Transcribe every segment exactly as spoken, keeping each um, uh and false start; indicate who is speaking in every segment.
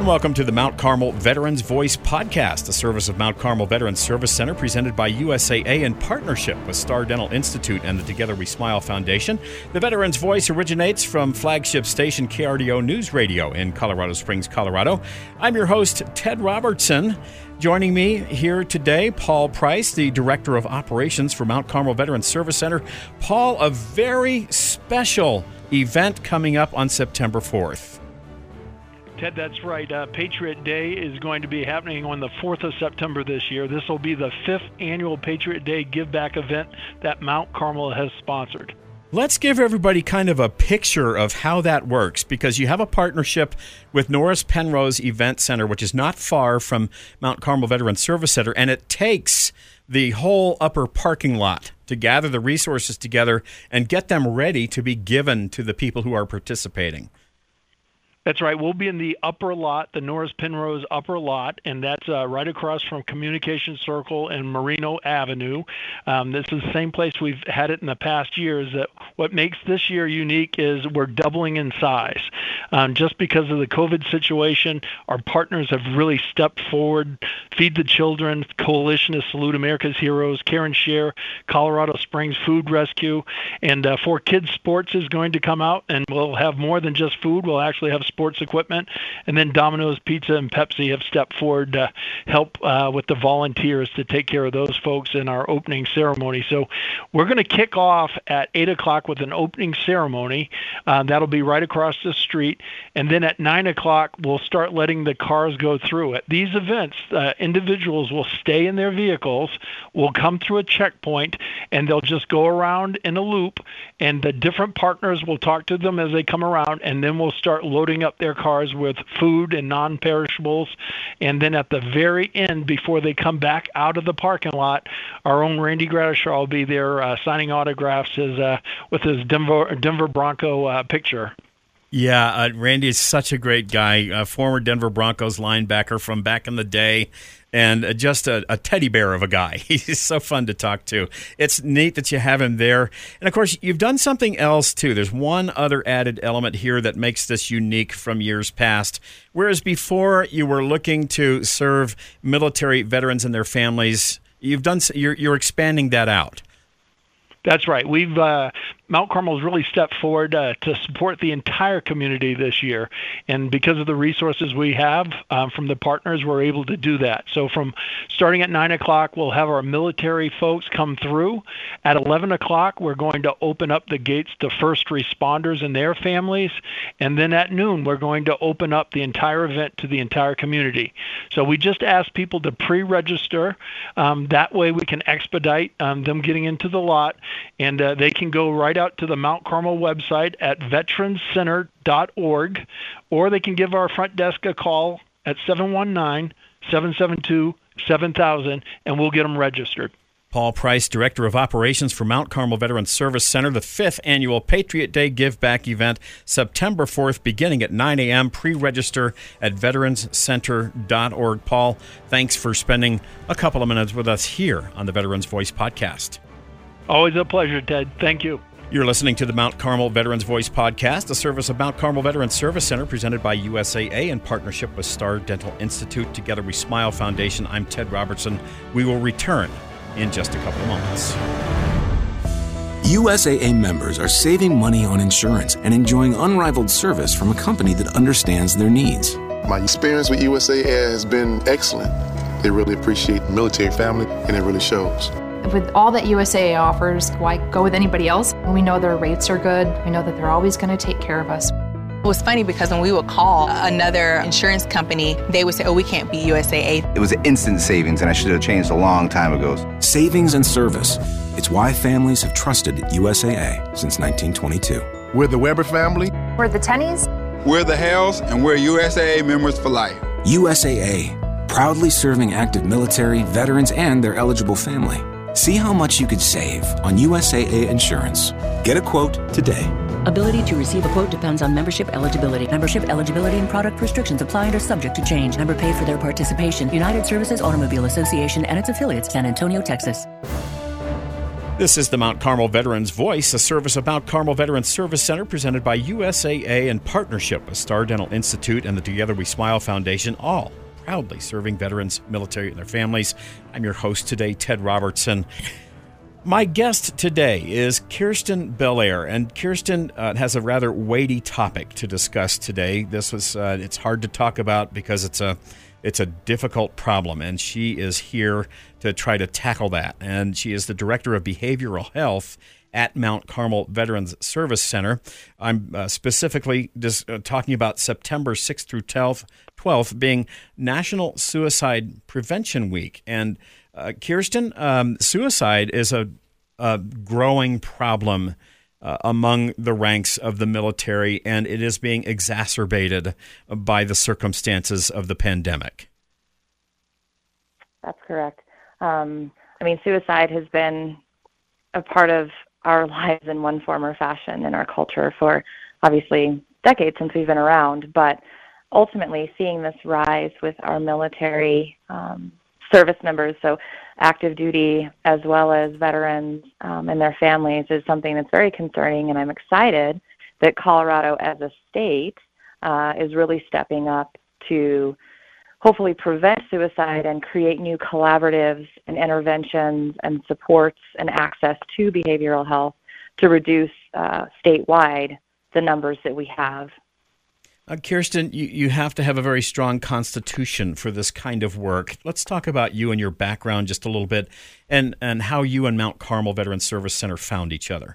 Speaker 1: And welcome to the Mount Carmel Veterans Voice Podcast, a service of Mount Carmel Veterans Service Center presented by U S A A in partnership with Star Dental Institute and the Together We Smile Foundation. The Veterans Voice originates from flagship station K R D O News Radio in Colorado Springs, Colorado. I'm your host, Ted Robertson. Joining me here today, Paul Price, the Director of Operations for Mount Carmel Veterans Service Center. Paul, a very special event coming up on September fourth.
Speaker 2: Ted, that's right. Uh, Patriot Day is going to be happening on the fourth of September this year. This will be the fifth annual Patriot Day Give Back event that Mount Carmel has sponsored.
Speaker 1: Let's give everybody kind of a picture of how that works, because you have a partnership with Norris Penrose Event Center, which is not far from Mount Carmel Veterans Service Center, and it takes the whole upper parking lot to gather the resources together and get them ready to be given to the people who are participating.
Speaker 2: That's right. We'll be in the upper lot, the Norris Penrose upper lot, and that's uh, right across from Communication Circle and Merino Avenue. Um, this is the same place we've had it in the past years. That what makes this year unique is we're doubling in size. Um, just because of the COVID situation, our partners have really stepped forward. Feed the Children, Coalition to Salute America's Heroes, Care and Share, Colorado Springs Food Rescue, and uh, For Kids Sports is going to come out, and we'll have more than just food. We'll actually have sports equipment, and then Domino's Pizza and Pepsi have stepped forward to help uh, with the volunteers to take care of those folks in our opening ceremony. So we're going to kick off at eight o'clock with an opening ceremony. Uh, that'll be right across the street, and then at nine o'clock we'll start letting the cars go through. At these events, uh, individuals will stay in their vehicles, will come through a checkpoint, and they'll just go around in a loop, and the different partners will talk to them as they come around, and then we'll start loading up their cars with food and non-perishables. And then at the very end, before they come back out of the parking lot, our own Randy Gradishaw will be there uh, signing autographs as, uh, with his Denver, Denver Bronco uh, picture.
Speaker 1: Yeah, uh, Randy is such a great guy, a former Denver Broncos linebacker from back in the day, and uh, just a, a teddy bear of a guy. He's so fun to talk to. It's neat that you have him there. And, of course, you've done something else, too. There's one other added element here that makes this unique from years past. Whereas before you were looking to serve military veterans and their families, you've done you're, you're expanding that out.
Speaker 2: That's right. We've uh, Mount Carmel's really stepped forward uh, to support the entire community this year, and because of the resources we have um, from the partners, we're able to do that. So from starting at nine o'clock, we'll have our military folks come through. At eleven o'clock, we're going to open up the gates to first responders and their families, and then at noon, we're going to open up the entire event to the entire community. So we just ask people to pre-register. Um, that way we can expedite um, them getting into the lot. And uh, they can go right out to the Mount Carmel website at veterans center dot org, or they can give our front desk a call at seven one nine, seven seven two, seven thousand, and we'll get them registered.
Speaker 1: Paul Price, Director of Operations for Mount Carmel Veterans Service Center, the fifth annual Patriot Day Give Back event, September fourth, beginning at nine a.m. Pre-register at veterans center dot org. Paul, thanks for spending a couple of minutes with us here on the Veterans Voice Podcast.
Speaker 2: Always a pleasure, Ted. Thank you.
Speaker 1: You're listening to the Mount Carmel Veterans Voice Podcast, a service of Mount Carmel Veterans Service Center presented by U S A A in partnership with Star Dental Institute, Together We Smile Foundation. I'm Ted Robertson. We will return in just a couple of moments.
Speaker 3: U S A A members are saving money on insurance and enjoying unrivaled service from a company that understands their needs.
Speaker 4: My experience with U S A A has been excellent. They really appreciate the military family, and it really shows.
Speaker 5: With all that U S A A offers, why go with anybody else? We know their rates are good. We know that they're always going to take care of us.
Speaker 6: It was funny because when we would call another insurance company, they would say, oh, we can't be U S A A.
Speaker 7: It was an instant savings, and I should have changed a long time ago.
Speaker 3: Savings and service. It's why families have trusted U S A A since nineteen twenty-two.
Speaker 4: We're the Weber family.
Speaker 5: We're the Tennies.
Speaker 8: We're the Hells, and we're U S A A members for life.
Speaker 3: U S A A, proudly serving active military, veterans, and their eligible family. See how much you could save on U S A A insurance. Get a quote today.
Speaker 9: Ability to receive a quote depends on membership eligibility. Membership eligibility and product restrictions apply and are subject to change. Member paid for their participation. United Services Automobile Association and its affiliates, San Antonio, Texas.
Speaker 1: This is the Mount Carmel Veterans Voice, a service of Mount Carmel Veterans Service Center presented by U S A A in partnership with Star Dental Institute and the Together We Smile Foundation, all proudly serving veterans, military, and their families. I'm your host today, Ted Robertson. My guest today is Kirsten Belair, and Kirsten uh, has a rather weighty topic to discuss today. This was uh, it's hard to talk about because it's a It's a difficult problem, and she is here to try to tackle that. And she is the Director of Behavioral Health at Mount Carmel Veterans Service Center. I'm uh, specifically just uh, talking about September sixth through twelfth being National Suicide Prevention Week. And uh, Kirsten, um, suicide is a, a growing problem Uh, among the ranks of the military, and it is being exacerbated by the circumstances of the pandemic.
Speaker 10: That's correct. Um, I mean, suicide has been a part of our lives in one form or fashion in our culture for obviously decades since we've been around, but ultimately seeing this rise with our military um, service members, so active duty as well as veterans um, and their families, is something that's very concerning, and I'm excited that Colorado as a state uh, is really stepping up to hopefully prevent suicide and create new collaboratives and interventions and supports and access to behavioral health to reduce uh, statewide the numbers that we have.
Speaker 1: Uh, Kirsten, you, you have to have a very strong constitution for this kind of work. Let's talk about you and your background just a little bit, and, and how you and Mount Carmel Veterans Service Center found each other.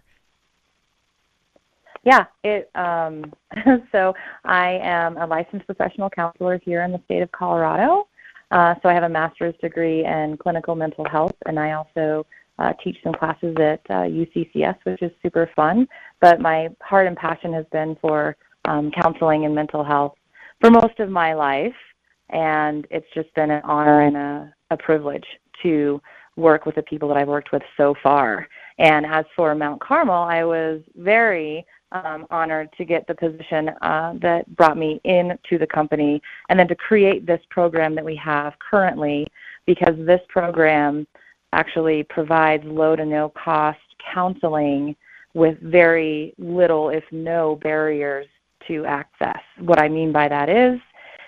Speaker 10: Yeah, it. Um, so I am a licensed professional counselor here in the state of Colorado. Uh, so I have a master's degree in clinical mental health, and I also uh, teach some classes at uh, U C C S, which is super fun. But my heart and passion has been for Um, counseling and mental health for most of my life, and it's just been an honor and a, a privilege to work with the people that I've worked with so far. And as for Mount Carmel, I was very um, honored to get the position uh, that brought me into the company, and then to create this program that we have currently, because this program actually provides low to no cost counseling with very little, if no, barriers to access. What I mean by that is,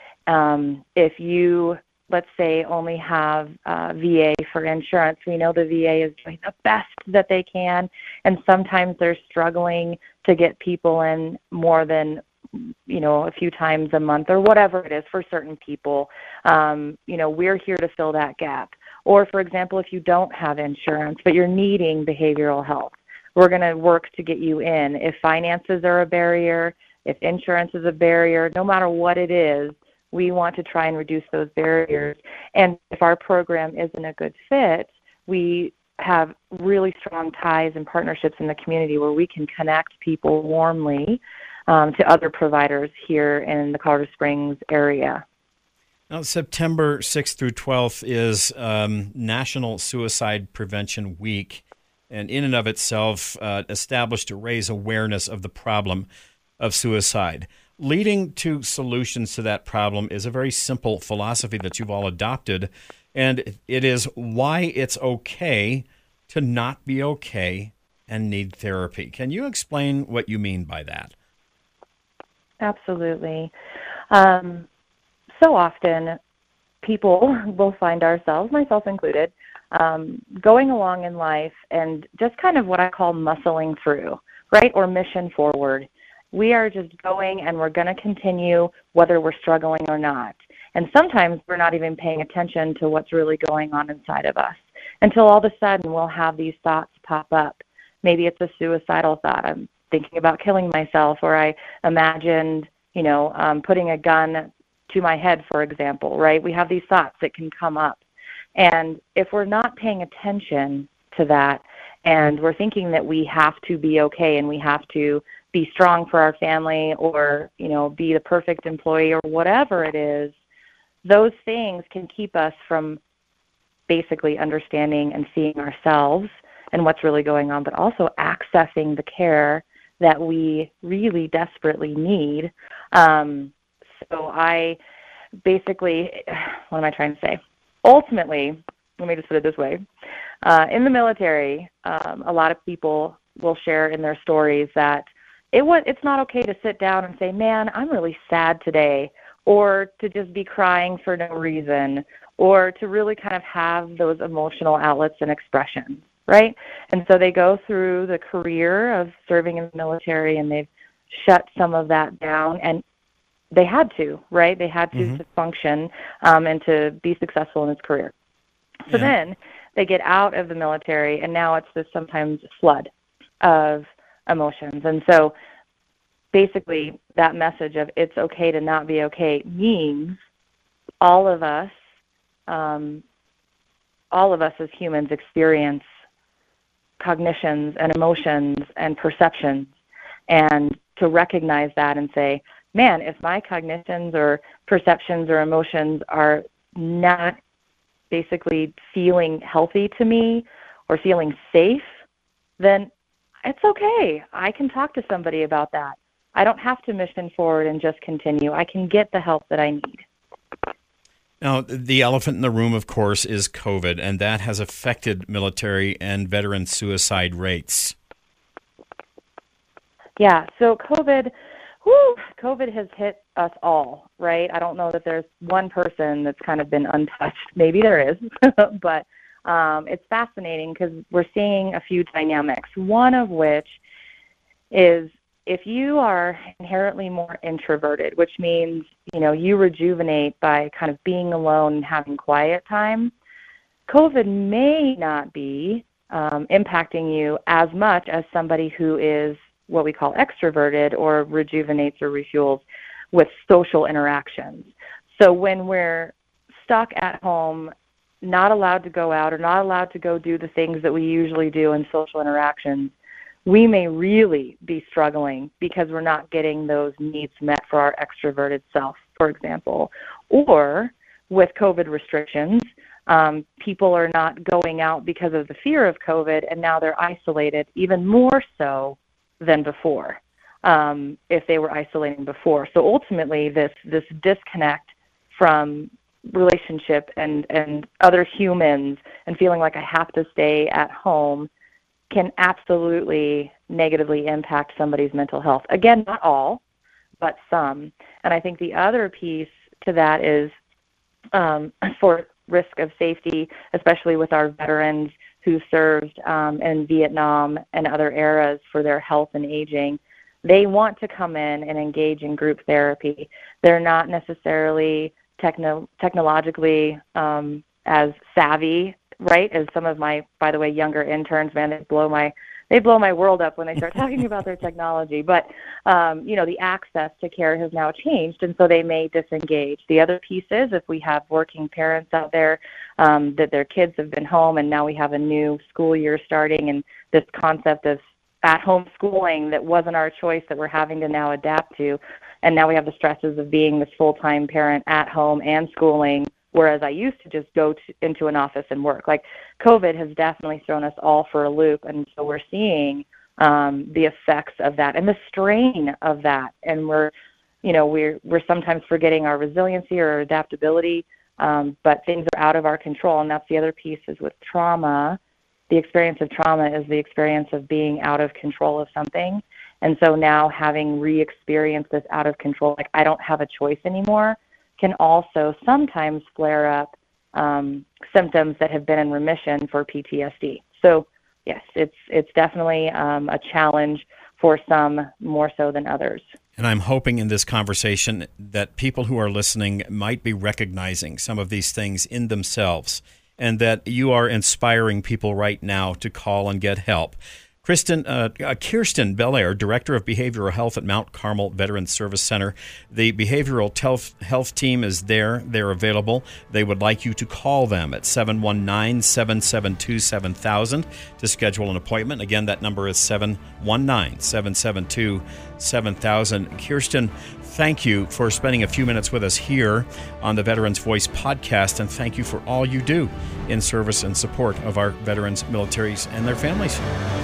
Speaker 10: um, if you, let's say, only have uh, V A for insurance, we know the V A is doing the best that they can, and sometimes they're struggling to get people in more than, you know, a few times a month or whatever it is for certain people. Um, you know, we're here to fill that gap. Or, for example, if you don't have insurance, but you're needing behavioral health, we're going to work to get you in. If finances are a barrier, if insurance is a barrier, no matter what it is, we want to try and reduce those barriers. And if our program isn't a good fit, we have really strong ties and partnerships in the community where we can connect people warmly um, to other providers here in the Colorado Springs area.
Speaker 1: Now, September sixth through twelfth is um, National Suicide Prevention Week, and in and of itself uh, established to raise awareness of the problem of suicide. Leading to solutions to that problem is a very simple philosophy that you've all adopted, and it is why it's okay to not be okay and need therapy. Can you explain what you mean by that?
Speaker 10: Absolutely. Um, so often people will find ourselves, myself included, um, going along in life and just kind of what I call muscling through, right, or mission forward. We are just going, and we're going to continue whether we're struggling or not. And sometimes we're not even paying attention to what's really going on inside of us until all of a sudden we'll have these thoughts pop up. Maybe it's a suicidal thought. I'm thinking about killing myself, or I imagined, you know, um, putting a gun to my head, for example, right? We have these thoughts that can come up. And if we're not paying attention to that, and we're thinking that we have to be okay and we have to be strong for our family, or, you know, be the perfect employee, or whatever it is, those things can keep us from basically understanding and seeing ourselves and what's really going on, but also accessing the care that we really desperately need. Um, so I basically, what am I trying to say? Ultimately, let me just put it this way. uh, in the military, um, a lot of people will share in their stories that it was, it's not okay to sit down and say, man, I'm really sad today, or to just be crying for no reason, or to really kind of have those emotional outlets and expressions, right? And so they go through the career of serving in the military, and they've shut some of that down, and they had to, right? They had to, mm-hmm. to function um, and to be successful in his career. So yeah. then they get out of the military, and now it's this sometimes flood of emotions. And so basically that message of it's okay to not be okay means all of us, um, all of us as humans experience cognitions and emotions and perceptions, and to recognize that and say, man, if my cognitions or perceptions or emotions are not basically feeling healthy to me or feeling safe, then it's okay. I can talk to somebody about that. I don't have to mission forward and just continue. I can get the help that I need.
Speaker 1: Now, the elephant in the room, of course, is COVID, and that has affected military and veteran suicide rates.
Speaker 10: Yeah, so COVID, whew, COVID has hit us all, right? I don't know that there's one person that's kind of been untouched. Maybe there is, but um, it's fascinating because we're seeing a few dynamics, one of which is if you are inherently more introverted, which means, you know, you rejuvenate by kind of being alone and having quiet time, COVID may not be um, impacting you as much as somebody who is what we call extroverted or rejuvenates or refuels with social interactions. So when we're stuck at home, not allowed to go out or not allowed to go do the things that we usually do in social interactions, we may really be struggling because we're not getting those needs met for our extroverted self, for example. Or with COVID restrictions, um, people are not going out because of the fear of COVID, and now they're isolated even more so than before, um, if they were isolating before. So ultimately, this this disconnect from relationship and, and other humans and feeling like I have to stay at home can absolutely negatively impact somebody's mental health. Again, not all, but some. And I think the other piece to that is um, for risk of safety, especially with our veterans who served um, in Vietnam and other eras for their health and aging, they want to come in and engage in group therapy. They're not necessarily techno- technologically um, as savvy, right, as some of my, by the way, younger interns. Man, they blow my they blow my world up when they start talking about their technology. But, um, you know, the access to care has now changed, and so they may disengage. The other piece is if we have working parents out there um, that their kids have been home, and now we have a new school year starting, and this concept of at-home schooling that wasn't our choice that we're having to now adapt to, and now we have the stresses of being this full-time parent at home and schooling, whereas I used to just go to, into an office and work. Like, COVID has definitely thrown us all for a loop, and so we're seeing um, the effects of that and the strain of that. And we're, you know, we're we're sometimes forgetting our resiliency or adaptability, um, but things are out of our control. And that's the other piece is with trauma. The experience of trauma is the experience of being out of control of something. And so now having re-experienced this out of control, like I don't have a choice anymore, can also sometimes flare up um, symptoms that have been in remission for P T S D. So yes, it's it's definitely um, a challenge for some more so than others.
Speaker 1: And I'm hoping in this conversation that people who are listening might be recognizing some of these things in themselves, and that you are inspiring people right now to call and get help. Kristen, uh, uh, Kirsten Belair, Director of Behavioral Health at Mount Carmel Veterans Service Center. The behavioral tel- health team is there. They're available. They would like you to call them at seven one nine, seven seven two, seven thousand to schedule an appointment. Again, that number is seven one nine, seven seven two, seven thousand. Kirsten, thank you for spending a few minutes with us here on the Veterans Voice podcast, and thank you for all you do in service and support of our veterans, militaries, and their families.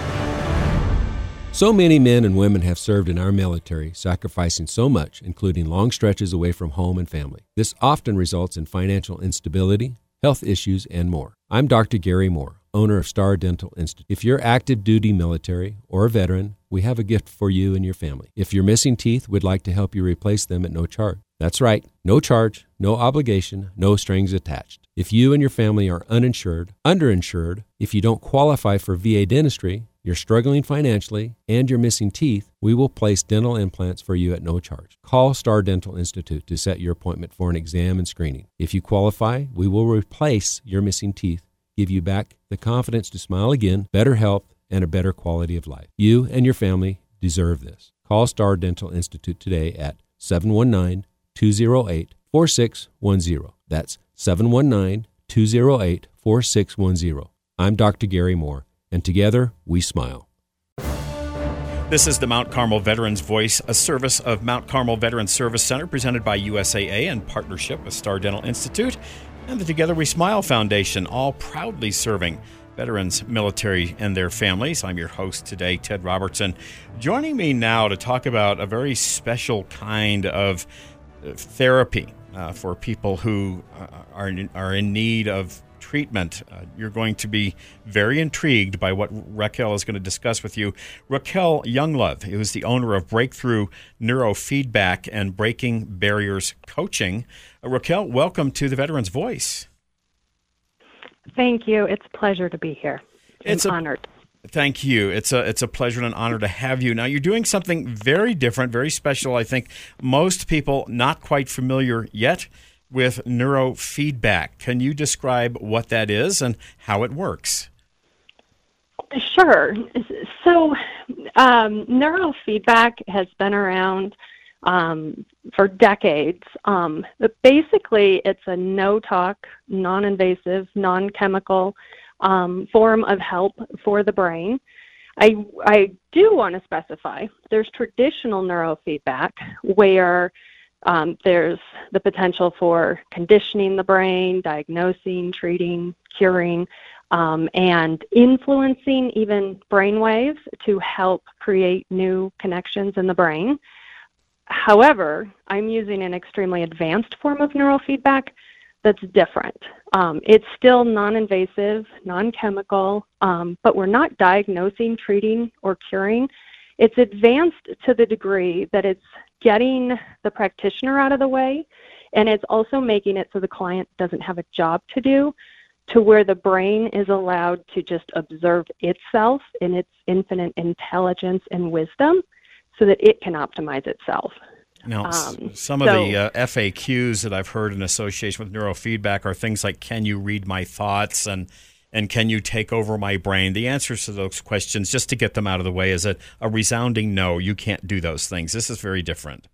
Speaker 11: So many men and women have served in our military, sacrificing so much, including long stretches away from home and family. This often results in financial instability, health issues, and more. I'm Doctor Gary Moore. owner of Star Dental Institute. If you're active duty military or a veteran, we have a gift for you and your family. If you're missing teeth, we'd like to help you replace them at no charge. That's right, no charge, no obligation, no strings attached. If you and your family are uninsured, underinsured, if you don't qualify for V A dentistry, you're struggling financially, and you're missing teeth, we will place dental implants for you at no charge. Call Star Dental Institute to set your appointment for an exam and screening. If you qualify, we will replace your missing teeth, give you back the confidence to smile again, better health, and a better quality of life. You and your family deserve this. Call Star Dental Institute today at seven one nine, two oh eight, four six one zero. That's seven one nine, two oh eight, four six one zero. I'm Doctor Gary Moore, and together we smile.
Speaker 1: This is the Mount Carmel Veterans Voice, a service of Mount Carmel Veterans Service Center presented by U S A A in partnership with Star Dental Institute and the Together We Smile Foundation, all proudly serving veterans, military, and their families. I'm your host today, Ted Robertson. Joining me now to talk about a very special kind of therapy uh, for people who uh, are in, are in need of treatment. Uh, you're going to be very intrigued by what Raquel is going to discuss with you. Raquel Younglove, who is the owner of Breakthrough Neurofeedback and Breaking Barriers Coaching. Uh, Raquel, welcome to the Veterans Voice.
Speaker 12: Thank you. It's a pleasure to be here. I'm
Speaker 1: it's a,
Speaker 12: honored.
Speaker 1: Thank you. It's a it's a pleasure and an honor to have you. Now, you're doing something very different, very special. I think most people not quite familiar yet with neurofeedback. Can you describe what that is and how it works?
Speaker 12: Sure. So um, neurofeedback has been around um, for decades. Um, but basically, it's a no-talk, non-invasive, non-chemical um, form of help for the brain. I, I do want to specify there's traditional neurofeedback where Um, there's the potential for conditioning the brain, diagnosing, treating, curing, um, and influencing even brain waves to help create new connections in the brain. However, I'm using an extremely advanced form of neurofeedback that's different. Um, it's still non-invasive, non-chemical, um, but we're not diagnosing, treating, or curing. It's advanced to the degree that it's getting the practitioner out of the way, and it's also making it so the client doesn't have a job to do, to where the brain is allowed to just observe itself in its infinite intelligence and wisdom so that it can optimize itself.
Speaker 1: Now,
Speaker 12: Um,
Speaker 1: some of
Speaker 12: so-
Speaker 1: the uh, F A Qs that I've heard in association with neurofeedback are things like, can you read my thoughts, and and can you take over my brain? The answers to those questions, just to get them out of the way, is a, a resounding no. You can't do those things. This is very different.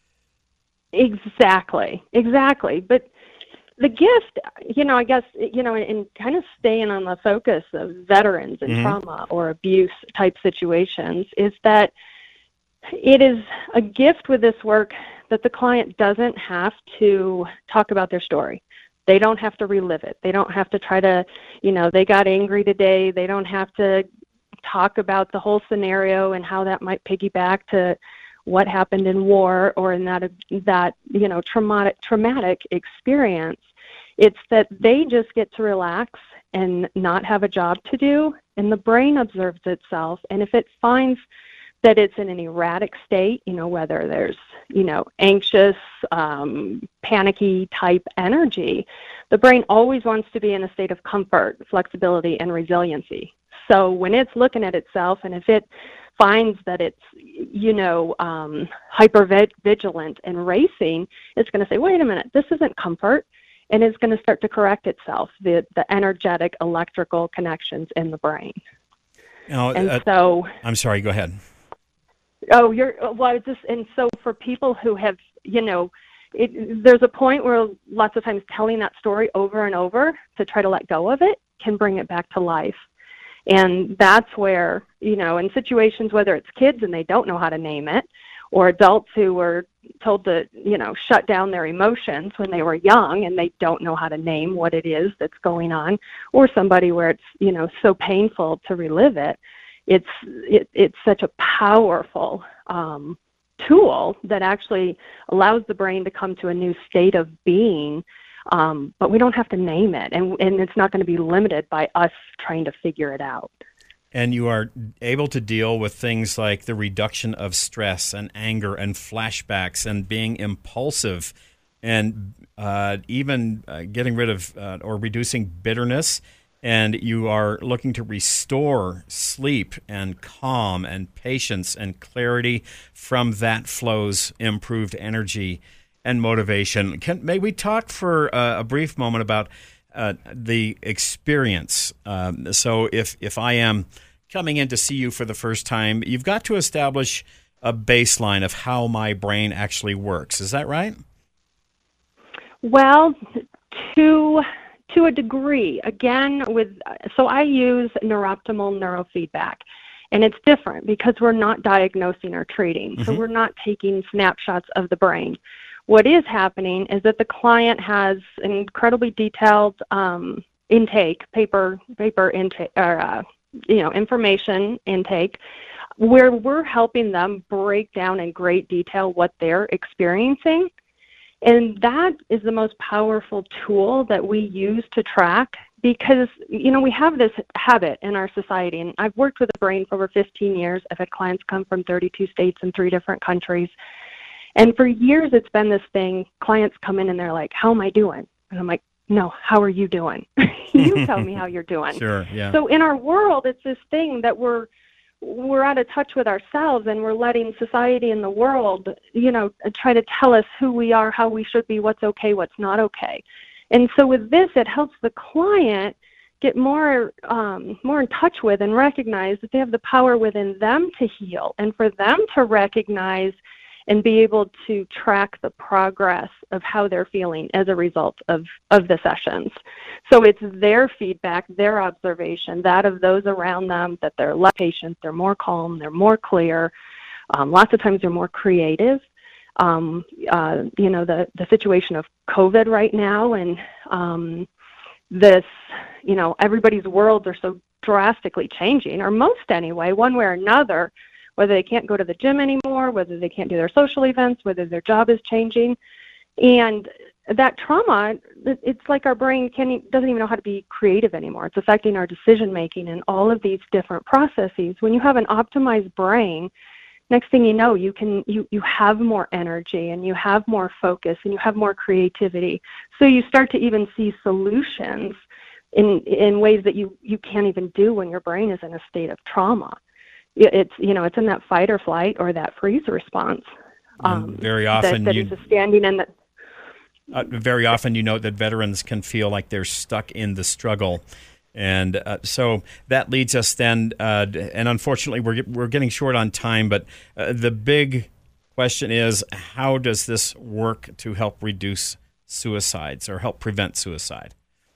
Speaker 12: Exactly, exactly. But the gift, you know, I guess, you know, in kind of staying on the focus of veterans and
Speaker 13: Mhm.
Speaker 12: trauma or abuse type situations, is that it is a gift with this work that the client doesn't have to talk about their story. They don't have to relive it. They don't have to try to, you know, they got angry today. They don't have to talk about the whole scenario and how that might piggyback to what happened in war or in that, that you know, traumatic, traumatic experience. It's that they just get to relax and not have a job to do, and the brain observes itself. And if it finds that it's in an erratic state, you know, whether there's, you know, anxious, um, panicky type energy, the brain always wants to be in a state of comfort, flexibility, and resiliency. So when it's looking at itself, and if it finds that it's, you know, um, hyper-vigilant and racing, it's going to say, wait a minute, this isn't comfort, and it's going to start to correct itself, the, the energetic electrical connections in the brain.
Speaker 1: Now,
Speaker 12: and
Speaker 1: uh,
Speaker 12: so...
Speaker 1: I'm sorry, go ahead.
Speaker 12: Oh, you're well. Just and so for people who have, you know, it, there's a point where lots of times telling that story over and over to try to let go of it can bring it back to life, and that's where, you know, in situations whether it's kids and they don't know how to name it, or adults who were told to, you know, shut down their emotions when they were young and they don't know how to name what it is that's going on, or somebody where it's, you know, so painful to relive it. It's it, it's such a powerful um, tool that actually allows the brain to come to a new state of being Um, but we don't have to name it, and, and it's not going to be limited by us trying to figure it out.
Speaker 1: And you are able to deal with things like the reduction of stress and anger and flashbacks and being impulsive and uh, even uh, getting rid of uh, or reducing bitterness. And you are looking to restore sleep and calm and patience and clarity. From that flows improved energy and motivation. Can, may we talk for uh, a brief moment about uh, the experience? Um, so if, if I am coming in to see you for the first time, you've got to establish a baseline of how my brain actually works. Is that right?
Speaker 12: Well, to... To a degree, again, with so I use neuroptimal neurofeedback, and it's different because we're not diagnosing or treating, mm-hmm. so we're not taking snapshots of the brain. What is happening is that the client has an incredibly detailed um, intake, paper paper intake, or uh, you know, information intake, where we're helping them break down in great detail what they're experiencing. And that is the most powerful tool that we use to track because, you know, we have this habit in our society. And I've worked with the brain for over fifteen years. I've had clients come from thirty-two states and three different countries. And for years, it's been this thing. Clients come in and they're like, how am I doing? And I'm like, no, how are you doing? You tell me how you're doing.
Speaker 1: Sure, yeah.
Speaker 12: So in our world, it's this thing that we're we're out of touch with ourselves, and we're letting society and the world, you know, try to tell us who we are, how we should be, what's okay, what's not okay. And so with this, it helps the client get more um, more in touch with and recognize that they have the power within them to heal, and for them to recognize and be able to track the progress of how they're feeling as a result of, of the sessions. So it's their feedback, their observation, that of those around them, that they're less patient, they're more calm, they're more clear. Um, lots of times they're more creative. Um, uh, you know, the, the situation of COVID right now and um, this, you know, everybody's worlds are so drastically changing, or most anyway, one way or another, whether they can't go to the gym anymore, whether they can't do their social events, whether their job is changing. And that trauma, it's like our brain can't, doesn't even know how to be creative anymore. It's affecting our decision-making and all of these different processes. When you have an optimized brain, next thing you know, you can you, you have more energy and you have more focus and you have more creativity. So you start to even see solutions in in ways that you, you can't even do when your brain is in a state of trauma. It's, you know, it's in that fight or flight or that freeze response.
Speaker 1: Um, very often
Speaker 12: that, that
Speaker 1: you,
Speaker 12: is a standing in the...
Speaker 1: Uh, very often you note that veterans can feel like they're stuck in the struggle. And uh, so that leads us then, uh, and unfortunately we're, we're getting short on time, but uh, the big question is, how does this work to help reduce suicides or help prevent suicide?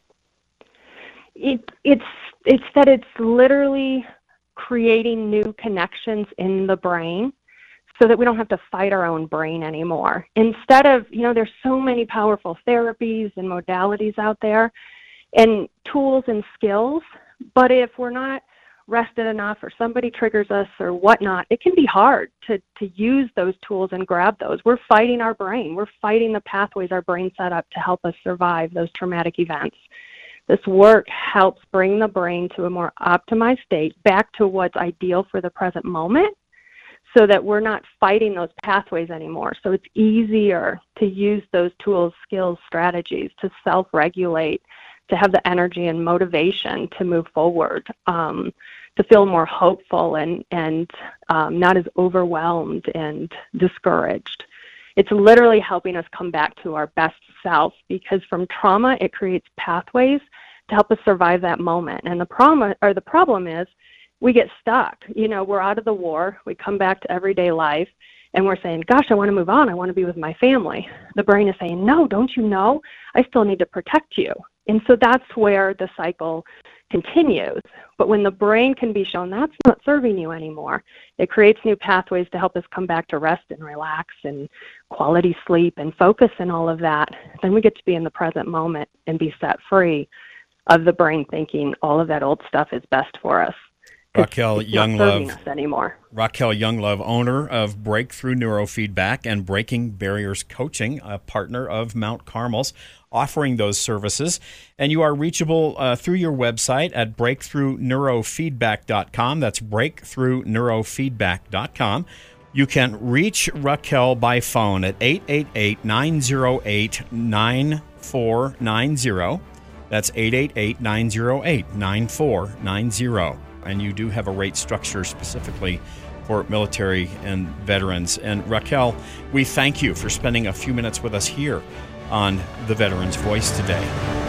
Speaker 12: It, it's it's that it's literally creating new connections in the brain so that we don't have to fight our own brain anymore. Instead of, you know, there's so many powerful therapies and modalities out there and tools and skills, but if we're not rested enough or somebody triggers us or whatnot, it can be hard to, to use those tools and grab those. We're fighting our brain. We're fighting the pathways our brain set up to help us survive those traumatic events. This work helps bring the brain to a more optimized state, back to what's ideal for the present moment, so that we're not fighting those pathways anymore. So it's easier to use those tools, skills, strategies to self-regulate, to have the energy and motivation to move forward, um, to feel more hopeful and, and um, not as overwhelmed and discouraged. It's literally helping us come back to our best self, because from trauma, it creates pathways to help us survive that moment. And the problem, or the problem is we get stuck. You know, we're out of the war. We come back to everyday life, and we're saying, gosh, I want to move on. I want to be with my family. The brain is saying, no, don't you know? I still need to protect you. And so that's where the cycle continues. But when the brain can be shown that's not serving you anymore, it creates new pathways to help us come back to rest and relax and quality sleep and focus and all of that. Then we get to be in the present moment and be set free of the brain thinking all of that old stuff is best for us.
Speaker 1: Raquel
Speaker 12: it's not
Speaker 1: Younglove
Speaker 12: serving us anymore.
Speaker 1: Raquel Younglove, owner of Breakthrough Neurofeedback and Breaking Barriers Coaching, a partner of Mount Carmel's, offering those services. And you are reachable uh, through your website at breakthrough neurofeedback dot com. That's breakthrough neurofeedback dot com. You can reach Raquel by phone at eight eight eight, nine zero eight, nine four nine zero. That's eight eight eight, nine zero eight, nine four nine zero. And you do have a rate structure specifically for military and veterans. And Raquel, we thank you for spending a few minutes with us here on The Veterans Voice today.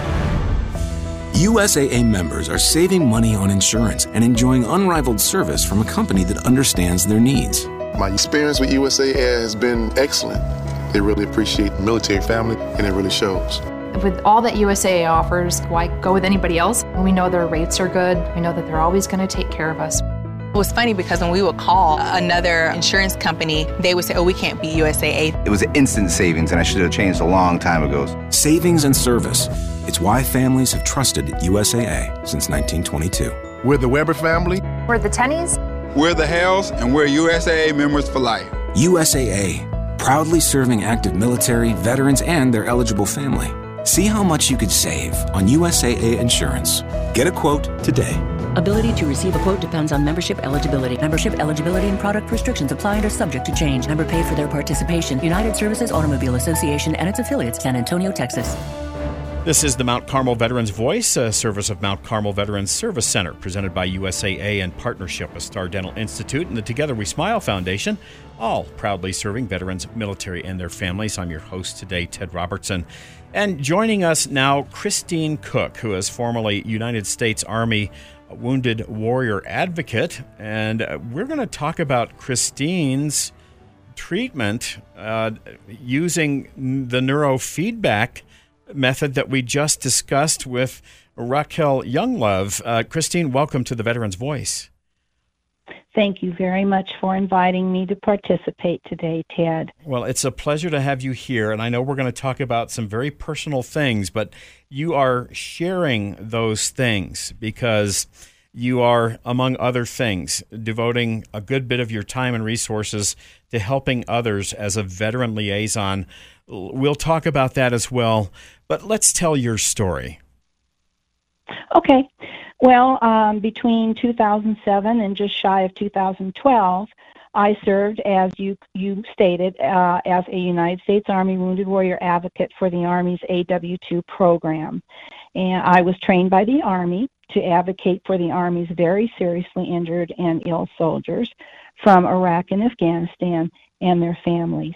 Speaker 3: U S A A members are saving money on insurance and enjoying unrivaled service from a company that understands their needs.
Speaker 4: My experience with U S A A has been excellent. They really appreciate the military family, and it really shows.
Speaker 5: With all that U S A A offers, why go with anybody else? We know their rates are good. We know that they're always going to take care of us.
Speaker 6: It was funny because when we would call another insurance company, they would say, oh, we can't be U S A A.
Speaker 7: It was instant savings, and I should have changed a long time ago.
Speaker 3: Savings and service. It's why families have trusted U S A A since nineteen twenty-two.
Speaker 4: We're the Weber family.
Speaker 5: We're the Tennies.
Speaker 8: We're the Hells, and we're U S A A members for life.
Speaker 3: U S A A, proudly serving active military, veterans, and their eligible family. See how much you could save on U S A A insurance. Get a quote today.
Speaker 9: Ability to receive a quote depends on membership eligibility. Membership eligibility and product restrictions apply and are subject to change. Member paid for their participation. United Services Automobile Association and its affiliates, San Antonio, Texas.
Speaker 1: This is the Mount Carmel Veterans Voice, a service of Mount Carmel Veterans Service Center, presented by U S A A in partnership with Star Dental Institute and the Together We Smile Foundation, all proudly serving veterans, military, and their families. I'm your host today, Ted Robertson. And joining us now, Christine Cook, who is formerly United States Army Wounded Warrior Advocate. And we're going to talk about Christine's treatment uh, using the neurofeedback method that we just discussed with Raquel Younglove. Uh, Christine, welcome to the Veterans Voice.
Speaker 13: Thank you very much for inviting me to participate today, Ted.
Speaker 1: Well, it's a pleasure to have you here, and I know we're going to talk about some very personal things, but you are sharing those things because you are, among other things, devoting a good bit of your time and resources to helping others as a veteran liaison. We'll talk about that as well, but let's tell your story.
Speaker 13: Okay. Well, um, between two thousand seven and just shy of two thousand twelve, I served, as you you stated, uh, as a United States Army Wounded Warrior Advocate for the Army's A W two program. And I was trained by the Army to advocate for the Army's very seriously injured and ill soldiers from Iraq and Afghanistan and their families.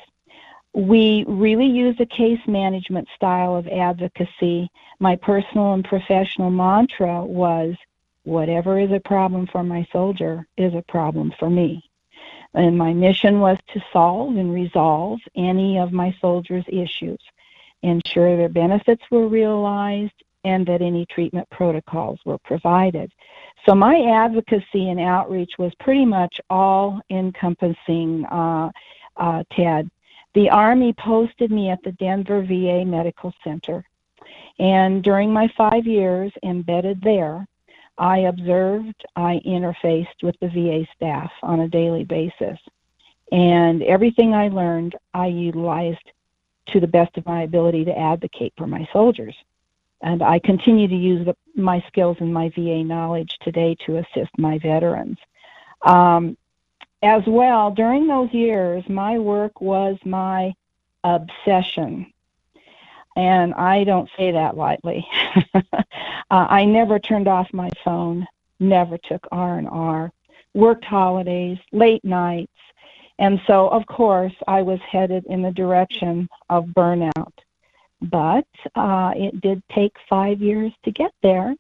Speaker 13: We really used a case management style of advocacy. My personal and professional mantra was, whatever is a problem for my soldier is a problem for me. And my mission was to solve and resolve any of my soldiers' issues, ensure their benefits were realized, and that any treatment protocols were provided. So my advocacy and outreach was pretty much all-encompassing, uh, uh, Ted. The Army posted me at the Denver V A Medical Center, and during my five years embedded there, I observed, I interfaced with the V A staff on a daily basis, and everything I learned, I utilized to the best of my ability to advocate for my soldiers. And I continue to use the, my skills and my V A knowledge today to assist my veterans. Um, As well, during those years, my work was my obsession. And I don't say that lightly. uh, I never turned off my phone, never took R and R, worked holidays, late nights. And so, of course, I was headed in the direction of burnout. But uh, it did take five years to get there.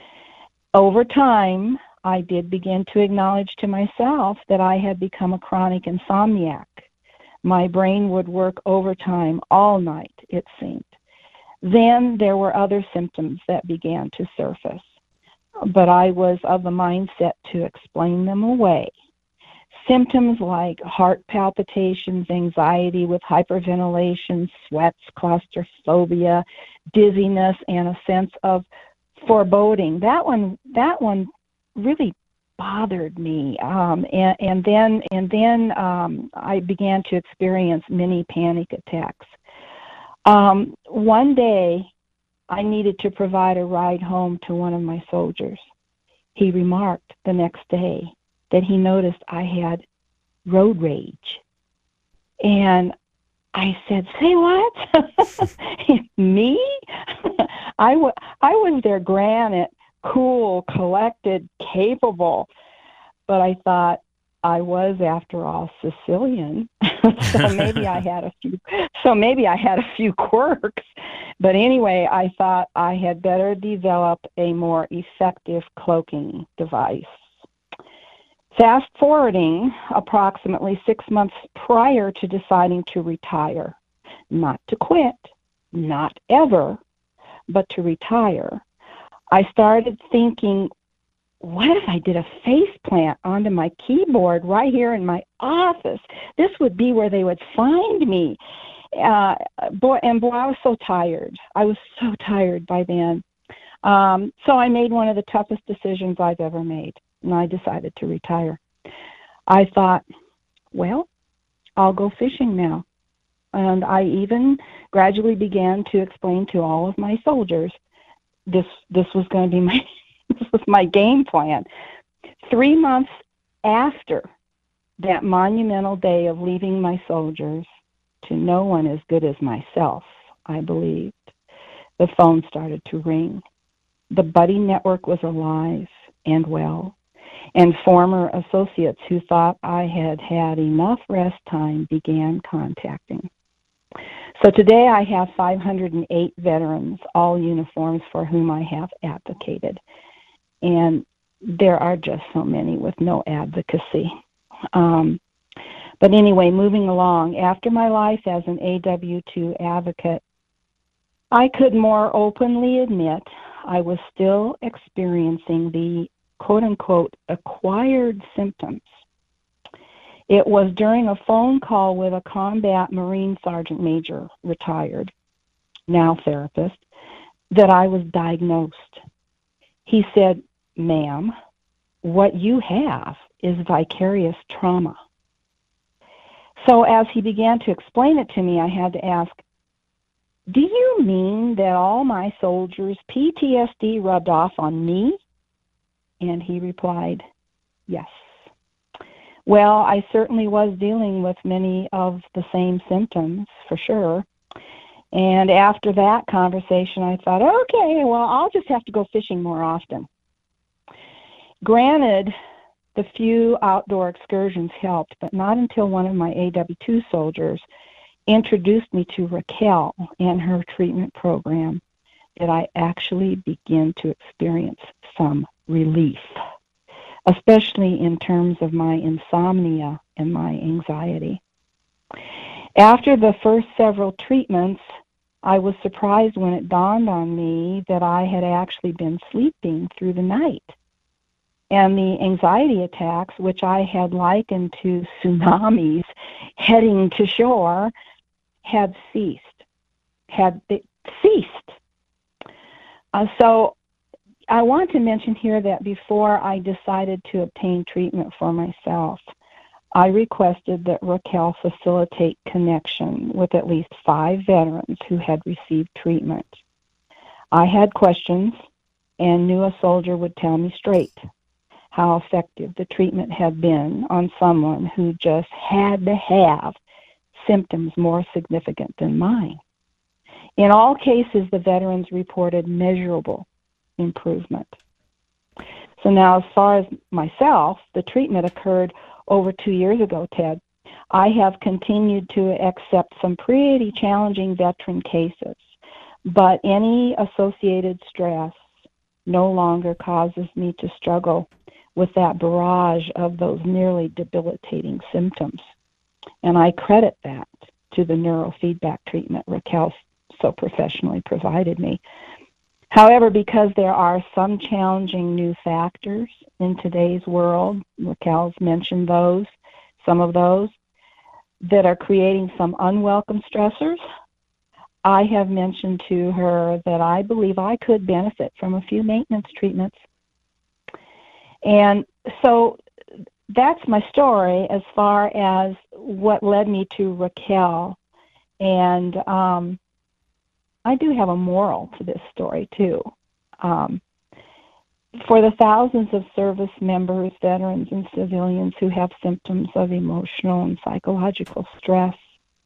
Speaker 13: Over time, I did begin to acknowledge to myself that I had become a chronic insomniac. My brain would work overtime all night, it seemed. Then there were other symptoms that began to surface, but I was of the mindset to explain them away. Symptoms like heart palpitations, anxiety with hyperventilation, sweats, claustrophobia, dizziness, and a sense of foreboding. That one, that one really bothered me. Um, and, and then, and then um, I began to experience many panic attacks. Um, one day, I needed to provide a ride home to one of my soldiers. He remarked the next day that he noticed I had road rage. And I said, say what? Me? I, w- I was their granite, cool, collected, capable. But I thought I was, after all, Sicilian. so maybe I had a few so maybe I had a few quirks. But anyway, I thought I had better develop a more effective cloaking device. Fast forwarding approximately six months prior to deciding to retire, not to quit, not ever, but to retire, I started thinking, what if I did a face plant onto my keyboard right here in my office? This would be where they would find me. Uh, boy, and boy, I was so tired. I was so tired by then. Um, so I made one of the toughest decisions I've ever made, and I decided to retire. I thought, well, I'll go fishing now. And I even gradually began to explain to all of my soldiers this this was going to be my this was my game plan. Three months after that monumental day of leaving my soldiers to no one as good as myself, I believed, the phone started to ring. The buddy network was alive and well, and former associates who thought I had had enough rest time began contacting. So today I have five hundred eight veterans, all uniforms, for whom I have advocated. And there are just so many with no advocacy. Um, but anyway, moving along, after my life as an A W two advocate, I could more openly admit I was still experiencing the quote-unquote acquired symptoms. It was during a phone call with a combat Marine Sergeant Major, retired, now therapist, that I was diagnosed. He said, ma'am, what you have is vicarious trauma. So as he began to explain it to me, I had to ask, do you mean that all my soldiers' P T S D rubbed off on me? And he replied, yes. Well, I certainly was dealing with many of the same symptoms, for sure. And after that conversation, I thought, okay, well, I'll just have to go fishing more often. Granted, the few outdoor excursions helped, but not until one of my A W two soldiers introduced me to Raquel and her treatment program did I actually begin to experience some relief, especially in terms of my insomnia and my anxiety. After the first several treatments, I was surprised when it dawned on me that I had actually been sleeping through the night. And the anxiety attacks, which I had likened to tsunamis heading to shore, had ceased, had ceased. Uh, so I want to mention here that before I decided to obtain treatment for myself, I requested that Raquel facilitate connection with at least five veterans who had received treatment. I had questions and knew a soldier would tell me straight how effective the treatment had been on someone who just had to have symptoms more significant than mine. In all cases, the veterans reported measurable improvement. So now, as far as myself, the treatment occurred over two years ago, Ted. I have continued to accept some pretty challenging veteran cases, but any associated stress no longer causes me to struggle with that barrage of those nearly debilitating symptoms. And I credit that to the neurofeedback treatment Raquel so professionally provided me. However, because there are some challenging new factors in today's world, Raquel's mentioned those, some of those, that are creating some unwelcome stressors, I have mentioned to her that I believe I could benefit from a few maintenance treatments. And so that's my story as far as what led me to Raquel. And um, I do have a moral to this story, too. Um, for the thousands of service members, veterans, and civilians who have symptoms of emotional and psychological stress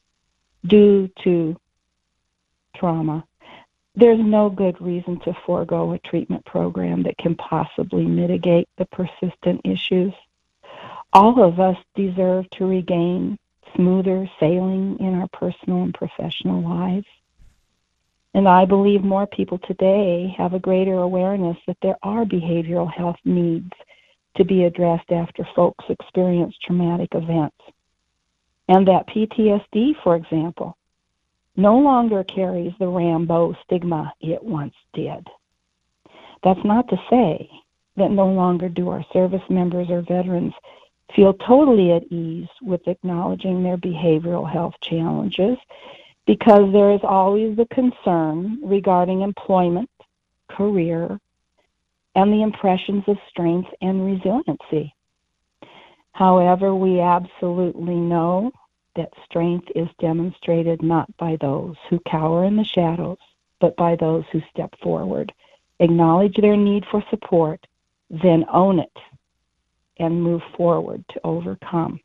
Speaker 13: due to trauma, there's no good reason to forego a treatment program that can possibly mitigate the persistent issues. All of us deserve to regain smoother sailing in our personal and professional lives. And I believe more people today have a greater awareness that there are behavioral health needs to be addressed after folks experience traumatic events. And that P T S D, for example, no longer carries the Rambo stigma it once did. That's not to say that no longer do our service members or veterans feel totally at ease with acknowledging their behavioral health challenges, because there is always the concern regarding employment, career, and the impressions of strength and resiliency. However, we absolutely know that strength is demonstrated not by those who cower in the shadows, but by those who step forward, acknowledge their need for support, then own it, and move forward to overcome.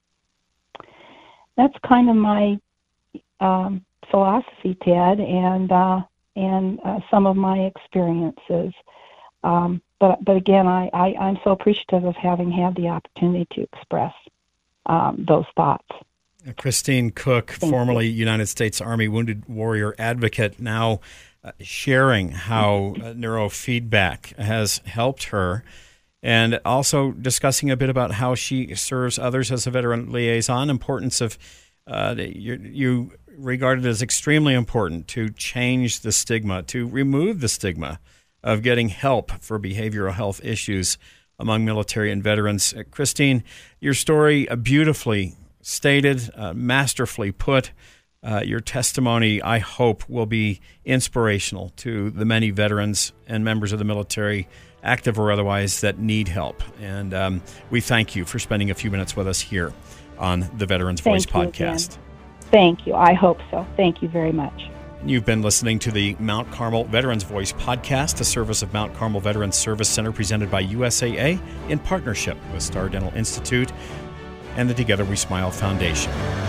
Speaker 13: That's kind of my um, philosophy, Ted, and uh, and uh, some of my experiences. Um, but but again, I, I, I'm so appreciative of having had the opportunity to express um, those thoughts.
Speaker 1: Christine Cook,
Speaker 13: Thank
Speaker 1: formerly
Speaker 13: you.
Speaker 1: United States Army Wounded Warrior Advocate, now uh, sharing how uh, neurofeedback has helped her, and also discussing a bit about how she serves others as a veteran liaison, importance of uh, you, you regard it as extremely important to change the stigma, to remove the stigma of getting help for behavioral health issues among military and veterans. Uh, Christine, your story uh, beautifully stated, uh, masterfully put. Uh, your testimony, I hope, will be inspirational to the many veterans and members of the military, active or otherwise, that need help. And um, we thank you for spending a few minutes with us here on the Veterans Voice
Speaker 13: Thank you
Speaker 1: podcast.
Speaker 13: again. Thank you. I hope so. Thank you very much.
Speaker 1: You've been listening to the Mount Carmel Veterans Voice podcast, a service of Mount Carmel Veterans Service Center presented by U S A A in partnership with Star Dental Institute and the Together We Smile Foundation.